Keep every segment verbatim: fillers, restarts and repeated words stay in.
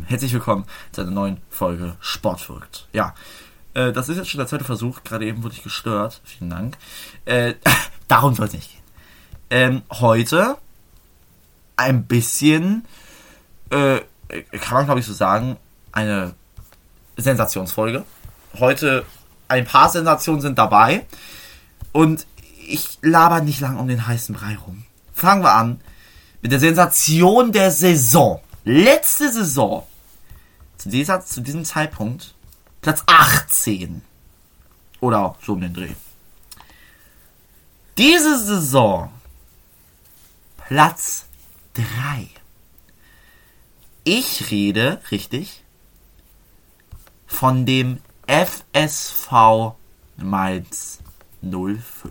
Herzlich willkommen zu einer neuen Folge Sportverrückt. Ja, äh, das ist jetzt schon der zweite Versuch. Gerade eben wurde ich gestört. Vielen Dank. Äh, darum soll es nicht gehen. Ähm, heute ein bisschen, äh, kann man glaube ich so sagen, eine Sensationsfolge. Heute ein paar Sensationen sind dabei und ich laber nicht lang um den heißen Brei rum. Fangen wir an mit der Sensation der Saison. Letzte Saison, zu, dieser, zu diesem Zeitpunkt, Platz achtzehn. Oder so um den Dreh. Diese Saison, Platz drei. Ich rede, richtig, von dem F S V Mainz null fünf.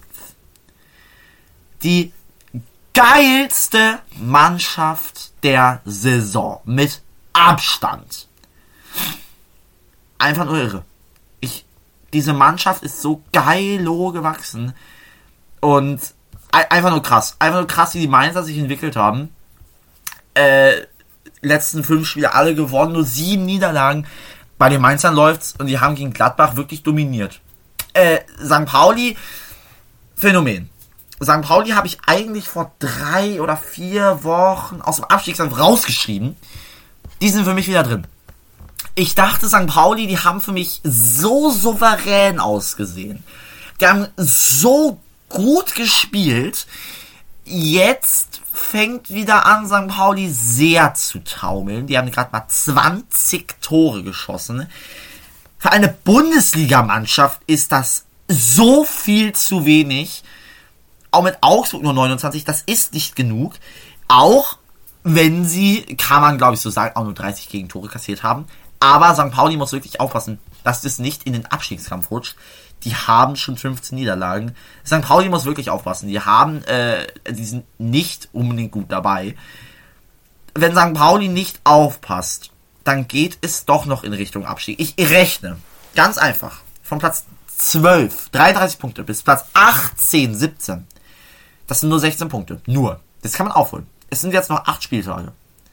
Die geilste Mannschaft der Saison. Mit Abstand. Einfach nur irre. Ich, diese Mannschaft ist so geilo gewachsen. Und einfach nur krass. Einfach nur krass, wie die Mainzer sich entwickelt haben. Äh, letzten fünf Spiele alle gewonnen, nur sieben Niederlagen. Bei den Mainzern läuft's und die haben gegen Gladbach wirklich dominiert. Äh, Sankt Pauli, Phänomen. Sankt Pauli habe ich eigentlich vor drei oder vier Wochen aus dem Abstiegskampf rausgeschrieben. Die sind für mich wieder drin. Ich dachte, Sankt Pauli, die haben für mich so souverän ausgesehen. Die haben so gut gespielt. Jetzt fängt wieder an, Sankt Pauli sehr zu taumeln. Die haben gerade mal zwanzig Tore geschossen. Für eine Bundesligamannschaft ist das so viel zu wenig. Auch mit Augsburg nur neunundzwanzig, das ist nicht genug. Auch wenn sie, kann man glaube ich so sagen, auch nur dreißig Gegentore kassiert haben. Aber Sankt Pauli muss wirklich aufpassen, dass das nicht in den Abstiegskampf rutscht. Die haben schon fünfzehn Niederlagen. Sankt Pauli muss wirklich aufpassen. Die haben, äh, die sind nicht unbedingt gut dabei. Wenn Sankt Pauli nicht aufpasst, dann geht es doch noch in Richtung Abstieg. Ich rechne, ganz einfach, von Platz zwölf, dreiunddreißig Punkte, bis Platz achtzehn, siebzehn. Das sind nur sechzehn Punkte. Nur. Das kann man aufholen. Es sind jetzt noch acht Spieltage.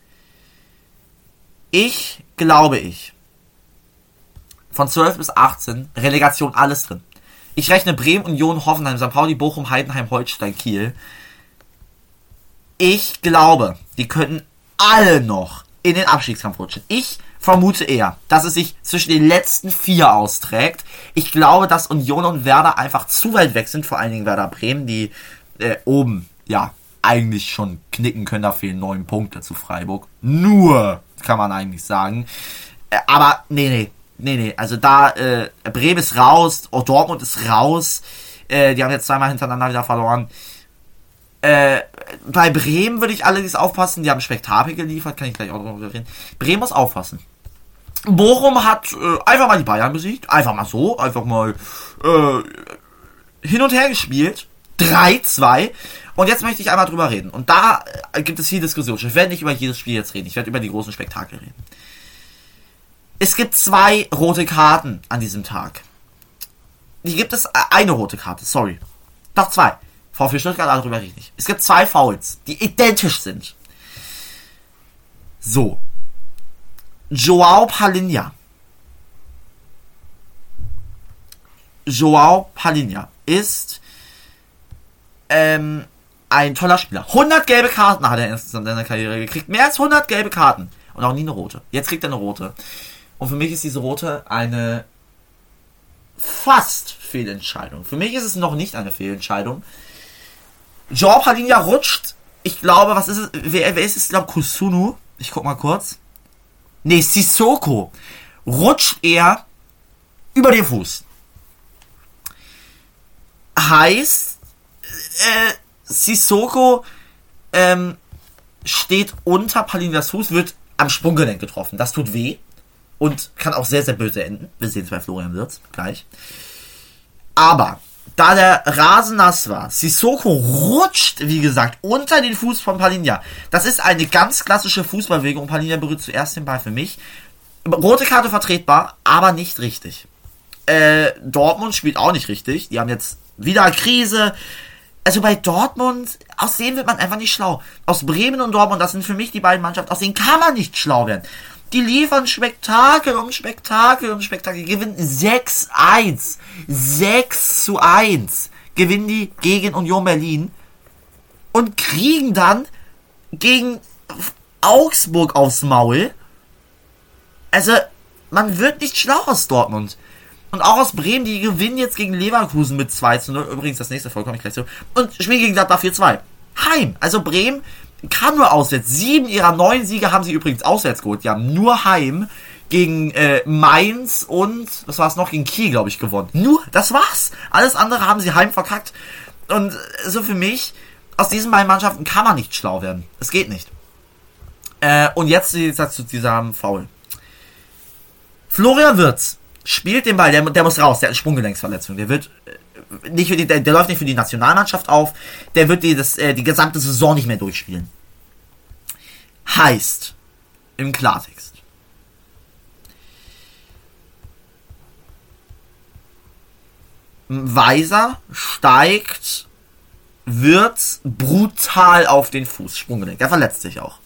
Ich glaube ich. Von zwölf bis achtzehn, Relegation, alles drin. Ich rechne Bremen, Union, Hoffenheim, Sankt Pauli, Bochum, Heidenheim, Holstein, Kiel. Ich glaube, die könnten alle noch in den Abstiegskampf rutschen. Ich vermute eher, dass es sich zwischen den letzten vier austrägt. Ich glaube, dass Union und Werder einfach zu weit weg sind, vor allen Dingen Werder Bremen, die äh, oben, ja, eigentlich schon knicken können. Da fehlen neun Punkte zu Freiburg. Nur, kann man eigentlich sagen. Äh, aber, nee, nee, nee, nee, also da, äh, Bremen ist raus, oh, Dortmund ist raus. Äh, die haben jetzt zweimal hintereinander wieder verloren. Äh, bei Bremen würde ich allerdings aufpassen, die haben Spektakel geliefert, kann ich gleich auch drüber reden. Bremen muss aufpassen. Bochum hat äh, einfach mal die Bayern besiegt, einfach mal so, einfach mal äh, hin und her gespielt, drei zwei, und jetzt möchte ich einmal drüber reden. Und da äh, gibt es viel Diskussion. Ich werde nicht über jedes Spiel jetzt reden, ich werde über die großen Spektakel reden. Es gibt zwei rote Karten an diesem Tag. Hier gibt es eine rote Karte, sorry. Doch zwei. VfB Stuttgart, darüber rede ich nicht. Es gibt zwei Fouls, die identisch sind. So. Joao Palhinha. Joao Palhinha ist ähm, ein toller Spieler. hundert gelbe Karten hat er in seiner Karriere gekriegt. Mehr als hundert gelbe Karten. Und auch nie eine rote. Jetzt kriegt er eine rote. Und für mich ist diese rote eine fast Fehlentscheidung. Für mich ist es noch nicht eine Fehlentscheidung. Joao Palhinha rutscht, ich glaube, was ist es, wer, wer ist es, ich glaube, Kusunu, ich guck mal kurz, nee, Sissoko, rutscht er über den Fuß. Heißt, äh, Sissoko, ähm, steht unter Palhinhas Fuß, wird am Sprunggelenk getroffen, das tut weh und kann auch sehr, sehr böse enden, wir sehen es bei Florian Wirtz, gleich. Aber da der Rasen nass war, Sissoko rutscht, wie gesagt, unter den Fuß von Palhinha. Das ist eine ganz klassische Fußballbewegung. Palhinha berührt zuerst den Ball für mich. Rote Karte vertretbar, aber nicht richtig. Äh, Dortmund spielt auch nicht richtig. Die haben jetzt wieder Krise. Also bei Dortmund, aus denen wird man einfach nicht schlau. Aus Bremen und Dortmund, das sind für mich die beiden Mannschaften, aus denen kann man nicht schlau werden. Die liefern Spektakel um Spektakel um Spektakel. Die gewinnen sechs eins. sechs zu eins. Gewinnen die gegen Union Berlin. Und kriegen dann gegen Augsburg aufs Maul. Also, man wird nicht schlau aus Dortmund. Und auch aus Bremen, die gewinnen jetzt gegen Leverkusen mit zwei zu null. Übrigens, das nächste Folge komme ich gleich zu. Und spielen gegen Gladbach vier zwei. Heim. Also Bremen kann nur auswärts. Sieben ihrer neun Siege haben sie übrigens auswärts geholt. Die haben nur heim gegen äh, Mainz und, was war es noch, gegen Kiel, glaube ich, gewonnen. Nur, das war's. Alles andere haben sie heim verkackt. Und so für mich, aus diesen beiden Mannschaften kann man nicht schlau werden. Es geht nicht. Äh, und jetzt, jetzt zu diesem Foul. Florian Wirtz spielt den Ball, der, der muss raus, der hat eine Sprunggelenksverletzung. Der wird nicht für die, der, der läuft nicht für die Nationalmannschaft auf, der wird die, das, äh, die gesamte Saison nicht mehr durchspielen. Heißt, im Klartext, Weiser steigt Wirtz brutal auf den Fuß, Sprunggelenk, der verletzt sich auch.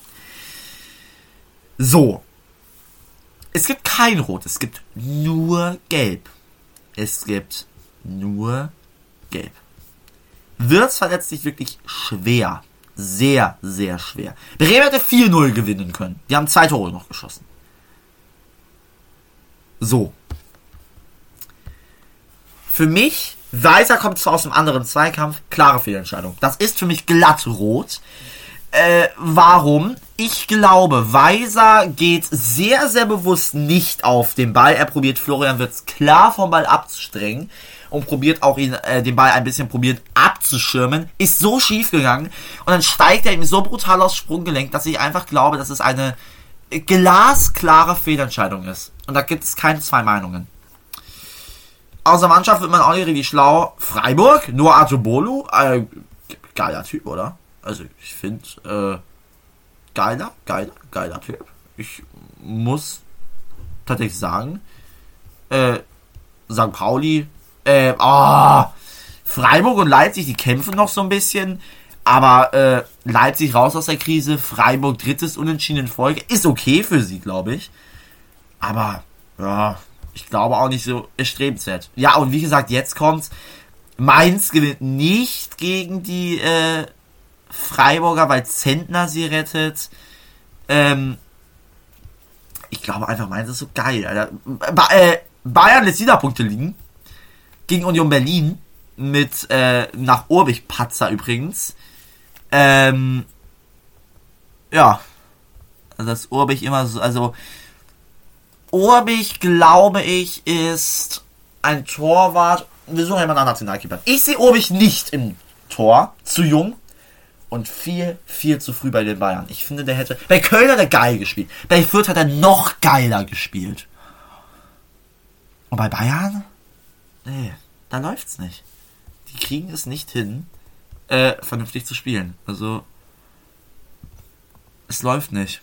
So. Es gibt kein Rot, es gibt nur Gelb. Es gibt nur Gelb. Wirtz verletzt sich wirklich schwer. Sehr, sehr schwer. Bremen hätte vier null gewinnen können. Die haben zwei Tore noch geschossen. So. Für mich, Weiser kommt zwar aus einem anderen Zweikampf, klare Fehlentscheidung. Das ist für mich glatt rot. Äh, warum? Ich glaube, Weiser geht sehr, sehr bewusst nicht auf den Ball. Er probiert Florian Wirtz klar vom Ball abzustrengen und probiert auch ihn, äh, den Ball ein bisschen probiert abzuschirmen. Ist so schief gegangen und dann steigt er ihm so brutal aufs Sprunggelenk, dass ich einfach glaube, dass es eine glasklare Fehlentscheidung ist. Und da gibt es keine zwei Meinungen. Aus der Mannschaft wird man auch nicht richtig schlau. Freiburg, nur Artubolu, äh, geiler Typ, oder? Also ich finde, äh, geiler, geiler, geiler Typ. Ich muss tatsächlich sagen, äh, Sankt Pauli, äh, oh, Freiburg und Leipzig, die kämpfen noch so ein bisschen, aber äh, Leipzig raus aus der Krise, Freiburg drittes Unentschieden in Folge, ist okay für sie, glaube ich. Aber, ja, ich glaube auch nicht so erstrebenswert. Ja, und wie gesagt, jetzt kommt's, Mainz gewinnt nicht gegen die, äh, Freiburger, weil Zentner sie rettet. Ähm, ich glaube einfach, Mainz ist so geil, Alter. Ba- äh, Bayern lässt wieder Punkte liegen. Gegen Union Berlin. Mit, äh, nach Urbich-Patzer übrigens. Ähm, ja. Also, das Urbich immer so, also, Urbich, glaube ich, ist ein Torwart. Wir suchen jemanden nach Nationalkeeper. Ich sehe Urbich nicht im Tor. Zu jung. Und viel, viel zu früh bei den Bayern. Ich finde, der hätte... Bei Köln hat er geil gespielt. Bei Fürth hat er noch geiler gespielt. Und bei Bayern? Nee, da läuft's nicht. Die kriegen es nicht hin, äh, vernünftig zu spielen. Also, es läuft nicht.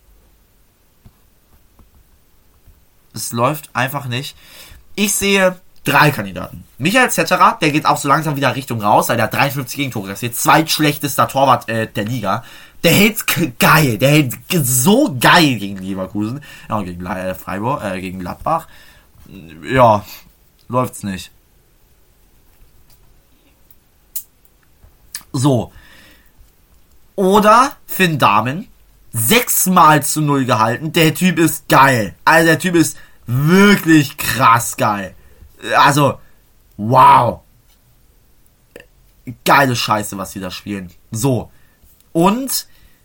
Es läuft einfach nicht. Ich sehe drei Kandidaten. Michael Zetterer, der geht auch so langsam wieder Richtung raus, weil der hat dreiundfünfzig Gegentore. Das ist jetzt zweitschlechtester Torwart äh, der Liga. Der hält k- geil. Der hält g- so geil gegen Leverkusen. Ja, gegen äh, Freiburg, äh, gegen Gladbach. Ja, läuft's nicht. So. Oder Finn Dahmen. Sechsmal zu null gehalten. Der Typ ist geil. Also der Typ ist wirklich krass geil. Also, wow. Geile Scheiße, was sie da spielen. So. Und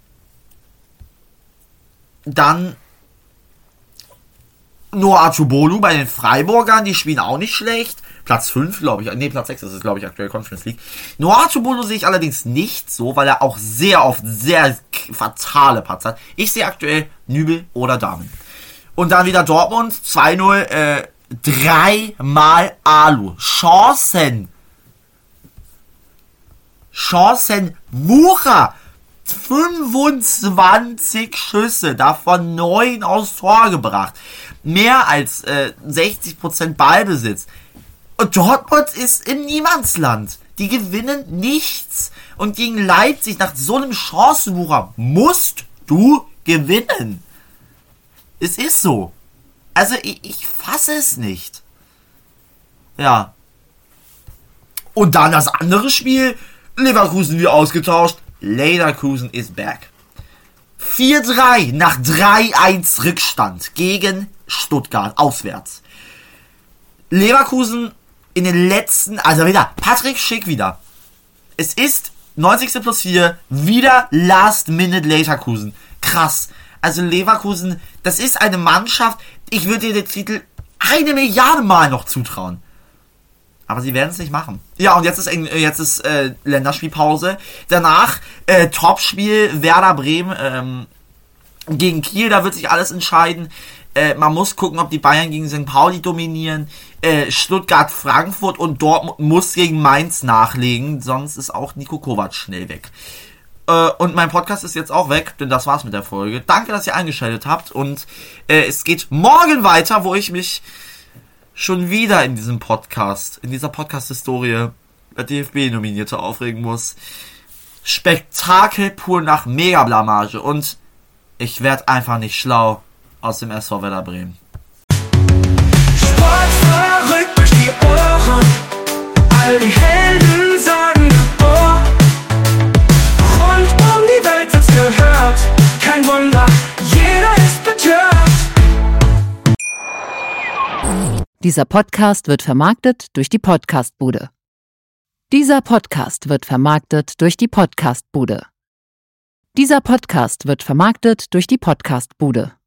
dann Noah Artubolu bei den Freiburgern, die spielen auch nicht schlecht. Platz fünf, glaube ich. Nee, Platz sechs ist es, glaube ich, aktuell Conference League. Noah Artubolu sehe ich allerdings nicht so, weil er auch sehr oft sehr fatale Patzer hat. Ich sehe aktuell Nübel oder Damen. Und dann wieder Dortmund, zwei null, äh, dreimal Alu. Chancen. Chancen. Wucher. fünfundzwanzig Schüsse, davon neun aufs Tor gebracht. Mehr als äh, sechzig Prozent Ballbesitz. Und Dortmund ist im Niemandsland. Die gewinnen nichts. Und gegen Leipzig nach so einem Chancenwucher musst du gewinnen. Es ist so. Also ich, ich fasse es nicht. Ja. Und dann das andere Spiel. Leverkusen wie ausgetauscht. Leverkusen is back. vier drei nach drei eins Rückstand gegen Stuttgart auswärts. Leverkusen in den letzten, also wieder Patrick Schick wieder. Es ist neunzigste plus vier, wieder Last Minute Leverkusen. Krass. Also Leverkusen, das ist eine Mannschaft, ich würde dir den Titel eine Milliarde Mal noch zutrauen. Aber sie werden es nicht machen. Ja, und jetzt ist jetzt ist äh, Länderspielpause. Danach äh, Topspiel Werder Bremen ähm, gegen Kiel, da wird sich alles entscheiden. Äh, man muss gucken, ob die Bayern gegen Sankt Pauli dominieren. Äh, Stuttgart, Frankfurt und Dortmund muss gegen Mainz nachlegen, sonst ist auch Niko Kovac schnell weg. Äh, und mein Podcast ist jetzt auch weg, denn das war's mit der Folge. Danke, dass ihr eingeschaltet habt und äh, es geht morgen weiter, wo ich mich schon wieder in diesem Podcast, in dieser Podcast-Historie der D F B-Nominierte aufregen muss. Spektakel pur nach Mega-Blamage und ich werde einfach nicht schlau aus dem S V Werder Bremen. Sport verrückt durch die Ohren, all die Helden sagen Geboren. Rund um die Welt wird's gehört, kein Wunder, jeder ist betört. Dieser Podcast wird vermarktet durch die Podcastbude. Dieser Podcast wird vermarktet durch die Podcastbude. Dieser Podcast wird vermarktet durch die Podcastbude.